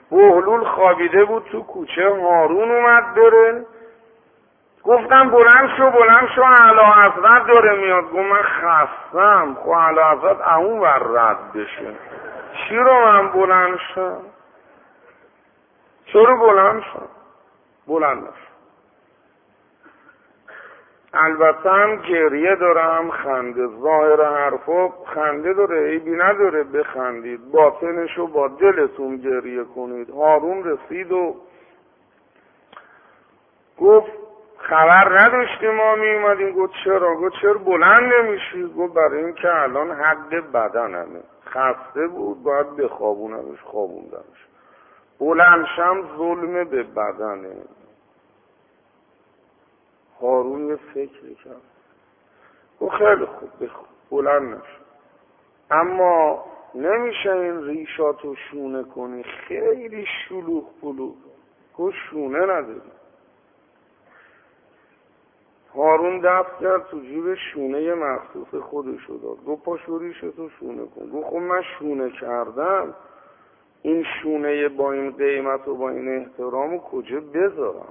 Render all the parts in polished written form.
بهلول خوابیده بود تو کوچه، هارون اومد بره. گفتم بلند شو اعلی حضرت داره میاد. گفت من خستم. خب اعلی حضرت اون ور رد بشه، چی رو من بلند شم؟ چرا بلند شم؟ بلند نشم. البته هم گریه داره هم خنده، ظاهر حرفا خنده داره، عیبی نداره بخندید، باطنشو با دلتون گریه کنید. هارون رسید و گفت خبر نداشتی ما می اومدیم. گفت چرا؟ گفت چرا بلند نمیشی؟ گفت برای این که الان حد بدنمه، خسته بود باید بخوابونمش. خوابوندمش. بلندشم ظلم به بدنه. هارون یه فکری کرد. گفت خیلی خوب بخواب، بلند نشو، اما نمیشه این ریشاتو شونه کنی، خیلی شلوغ پلوغ. گفت شونه نداری. هارون دست کرد تو جیب شونه مخصوص خودشو داد. گفت پاشو ریشتو شونه کن. گفت خب من شونه کردم، این شونه با این قیمت و با این احترامو کجا بذارم؟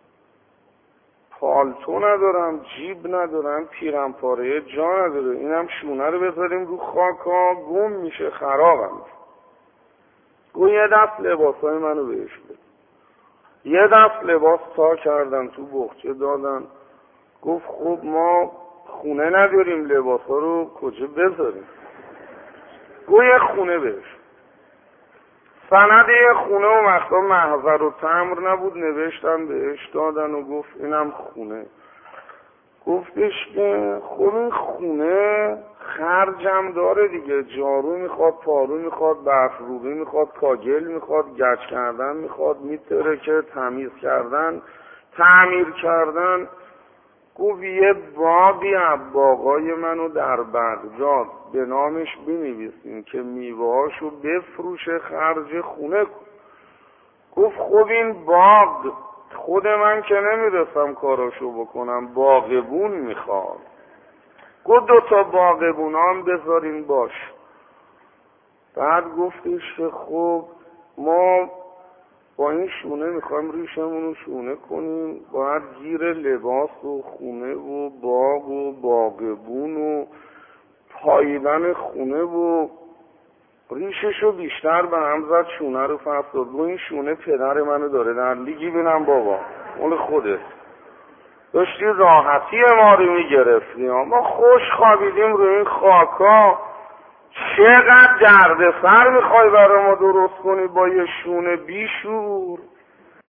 پالتو ندارم، جیب ندارم، پیرم پاره جا نداره، اینم شونه رو بذاریم رو خاکا گم میشه، خرابم میشه. گفت یه دست لباسای منو بهش بده. یه دست لباس تا کردن تو بخچه دادن. گفت خب ما خونه نداریم، لباسا رو کجا بذاریم؟ گفت یه خونه بهش. سند یه خونه و وقتا محضر و تمر نبود، نوشتن بهش دادن و گفت اینم خونه. گفتش که خب این خونه خرجم داره دیگه، جارو میخواد، پارو میخواد، برفروبی میخواد، کاگل میخواد، گچ کردن میخواد، میتره که تمیز کردن، تعمیر کردن. گفت یه باقی از باقای منو در بغداد به نامش بنویسین که میوهاشو بفروشه خرج خونه کن. گفت خب این باغ خود من که نمیرسم کاراشو بکنم، باغبون میخواد. گفت 2 باغبون هم بذارین باش. بعد گفتش که خب ما با این شونه میخوایم ریشمونو شونه کنیم، باید گیر لباس و خونه و باغ و باغبون و پاییدن خونه و ریششو بیشتر به هم زد، شونه رو فصل داد. این شونه پدر منو داره در لیگی، بینم بابا مال خودت، داشتی راحتی ما رو میگرفتی، ما خوش خوابیدیم روی این خاکا، چقدر دردسر میخوای برای ما درست کنی با یه شونه بیشور؟